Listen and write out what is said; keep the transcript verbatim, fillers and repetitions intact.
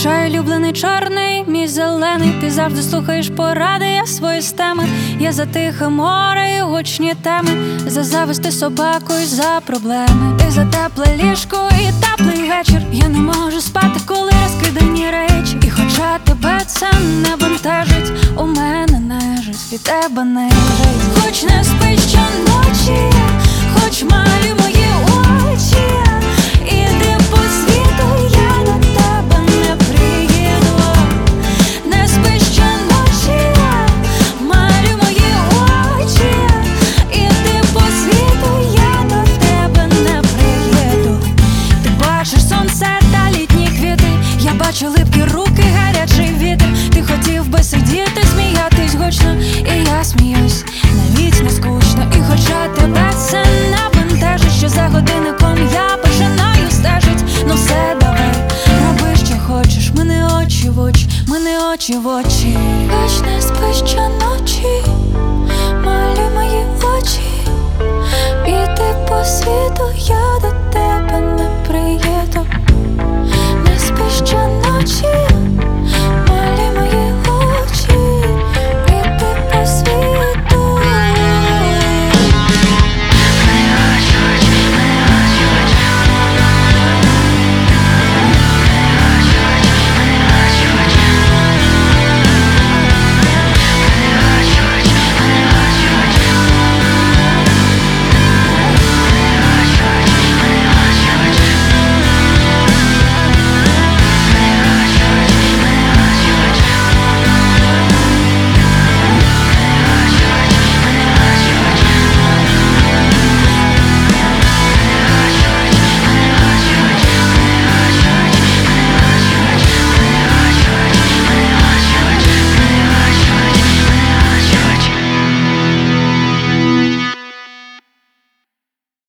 чай улюблений чорний, мій зелений. Ти завжди слухаєш поради, я свої стеми. Я за тихе море і гучні теми, за завести собаку і за проблеми. Ти за тепле ліжко і теплий вечір. Я не можу спати, коли розкидані речі. І хоча тебе це не бентежить, у мене нежить від тебе нежить. Хоч не спиш щоночі, хоч малюй мої очі, іди по світу, я до тебе не приїду. Не спиш щоночі, малюй мої очі, іди по світу, я до тебе не приїду. Ти бачиш сонце та літні квіти, я бачу липкі руки, гарячий вітер. Ти хотів би сидіти, сміятись гучно, і я сміюсь, навіть не скучно. І хоча тебе це не бентежить, що за годинником я починаю стежить. Ну все, давай, роби, що хочеш, мене очі в очі, мене очі в очі. Хоч не спиш щоночі, малюй мої очі, іди по світу, я до